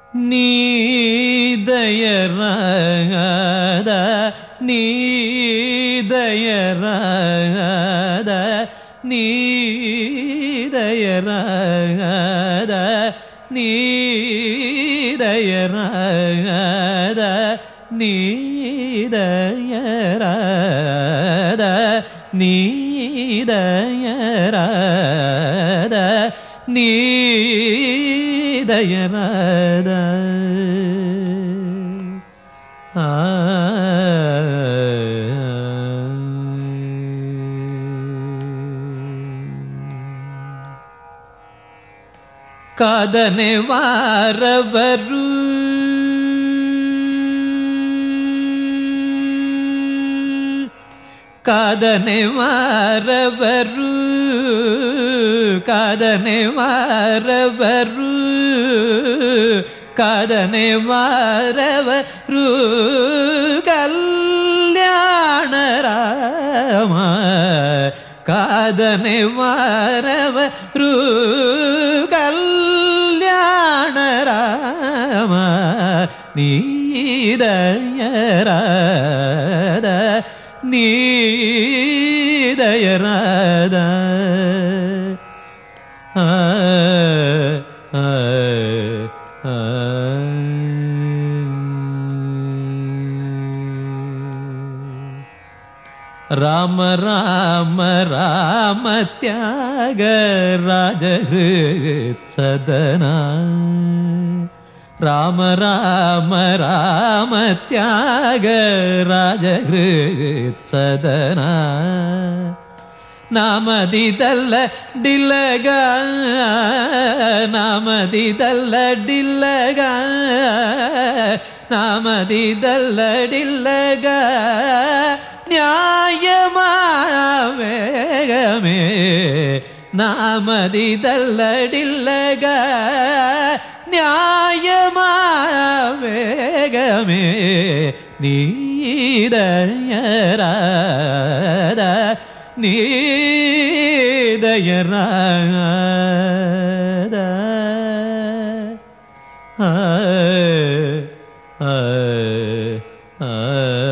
நீதயராத நீதயராத நீதயராத நீதயராத நீதயராத நீதயராத நீதயராத ಕಾದನೆ ವಾರವರು ಕಾದನೆ ವಾರವರು ಕಾದನೆ ವಾರವರು ಕಾದನೆ ವಾರವರು ಕಲ್ಯಾಣ ರಾಮ ಕಾದನೆ ವಾರವರು ಕಲ್ಯಾಣ ರಾಮ ನೀದಯರಾದ ನೀದಯರಾದ ರಾಮ ರಾಮ ರಾಮ ತ್ಯಾಗ ರಾಜಹೃತ್ ಸದನ ರಾಮ ರಾಮ ರಾಮ ತ್ಯಾಗ ರಾಜಹೃತ್ ಸದನ ನಾಮದಿದಲ್ಲ ಡಿಲ್ಲಗ ನಾಮದಿದಲ್ಲ ಡಿಲ್ಲಗ ನಾಮದಿದಲ್ಲ ಡಿಲ್ಲಗ ನ್ಯಾಯಮಾವೇಗಮೇ ನಾಮದಿದಲ್ಲಡಿಲ್ಲಗ ನ್ಯಾಯಮಾವೇಗಮೇ ನೀದಯರಾದ ನೀದಯರಾದ ಆ ಆ ಆ